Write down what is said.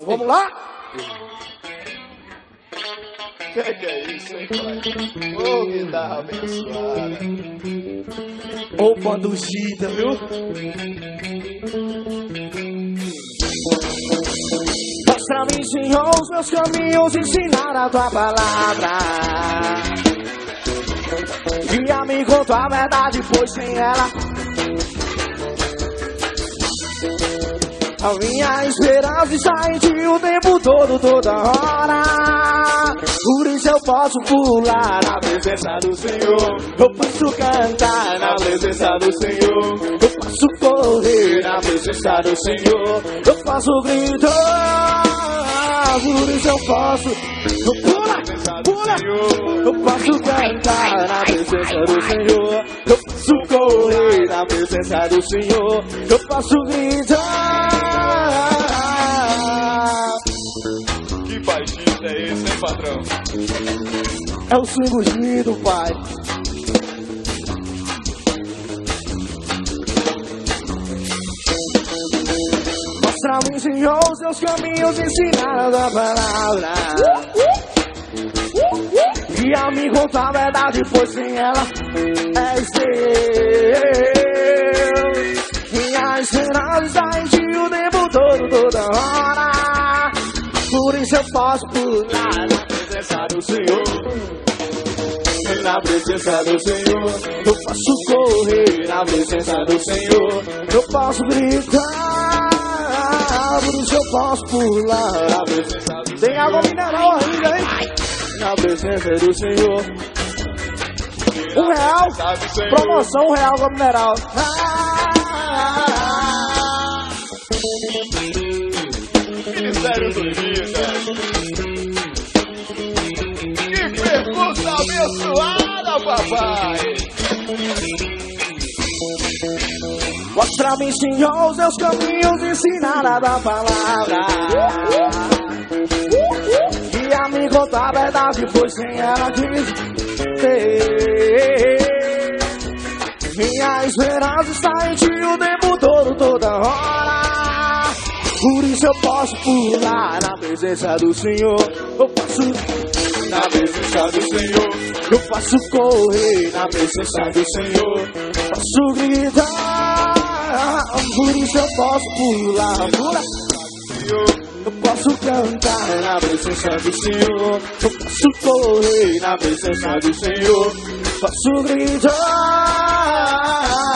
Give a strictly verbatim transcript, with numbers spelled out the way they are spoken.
Vamos lá? Que que é isso, hein, pai? Ô, guitarra abençoada. Ô, bandugita, viu? Mostra-me, Senhor, os meus caminhos, ensinar a tua palavra. Guia-me com tua verdade, pois sem ela a minha esperança está em ti o tempo todo, toda hora. Por isso eu posso pular na presença do Senhor. Eu posso cantar na presença do Senhor. Eu posso correr na presença do Senhor. Eu posso gritar. Por isso eu posso pula, pula. Eu posso cantar na presença do Senhor. Eu posso correr na presença do Senhor. Eu posso gritar. Que baixista é esse, hein, patrão? É o swing ungido, pai. Mostra-me, Senhor, os seus caminhos, ensinar a tua palavra. Guia-me com tua verdade, pois sem ela és Deus. Minha esperança está em ti o tempo todo, toda hora. Por isso eu posso pular na presença do Senhor. Na presença do Senhor. Eu posso correr na presença do Senhor. Eu posso gritar. Por isso eu posso pular na presença do Senhor. Tem água mineral ainda, hein? Na presença do Senhor. Um real. Promoção, um real água mineral. Ministério do Vida. Que pergunta abençoada, papai. Mostra-me, Senhor, os seus caminhos, ensinar a tua palavra. Guia-me com tua verdade, pois sem ela diz minha esperança está em ti o tempo todo, toda hora. Por isso eu posso pular na presença do Senhor. Eu posso na presença do Senhor. Eu posso correr na presença do Senhor. Posso gritar. Por isso eu posso pular. Pula. Eu posso cantar na presença do Senhor. Eu posso correr na presença do Senhor. Posso gritar.